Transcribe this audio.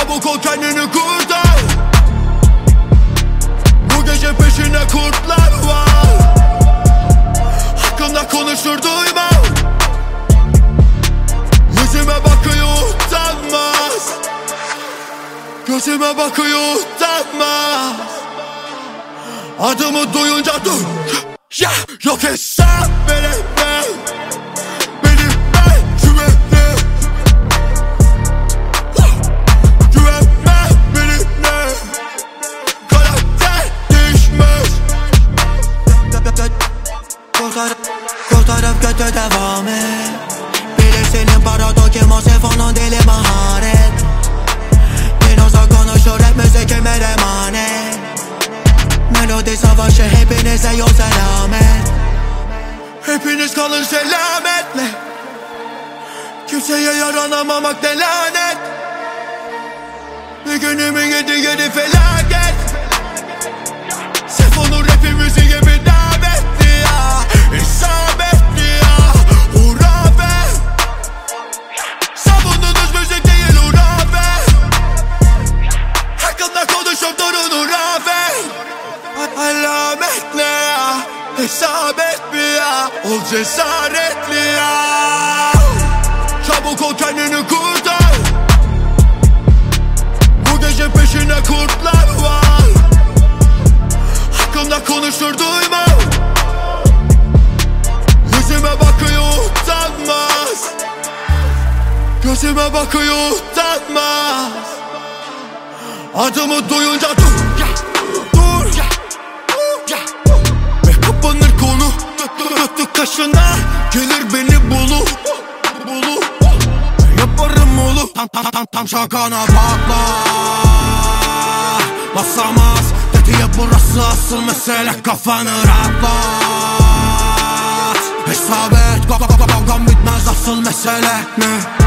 Çabuk ol, kendini kurtar. Bu gece peşine kurtlar var. Hakkımda konuşur, duyma. Yüzüme bakıyor, utanmaz. Gözüme bakıyor, utanmaz. Adımı duyunca dur. Yok hesap veremem. Benimle güvenle. Güvenme benimle. Karakter değişmez. Kurtarıp kötü devam et. Bilirsinin parado kim o sefonun dili maharet. Dinoza konuşur hep müzik kemer emanet. Melodi savaşı hepinize yol selamet. Hepiniz kalın selametle. Kimseye yaranamamak ne lanet. Bir günümü yedi felaket. Sefonun rapi müziğe bir davetti ya. İsabetli ya. Hurafe. Savunduğunuz müzik değil hurafe. Hakkında konuşup durun hurafe. Alametle ya. Hesap etme ya. Ol cesaretli ya. Çabuk ol, kendini kurtar. Bu gece peşine kurtlar var. Hakkımda konuşur, duyma. Yüzüme bakıyor, utanmaz. Gözüme bakıyor, utanmaz. Adımı duyunca dur. Dur. Ve kapanır konu. Tuttu kaşına. Gelir beni bulu. Yaparım oğlum. Tam şakana bakma. Basamaz dediye burası, asıl mesele kafanı rahatlat. Hesap et, kavgam bitmez, asıl mesele ne?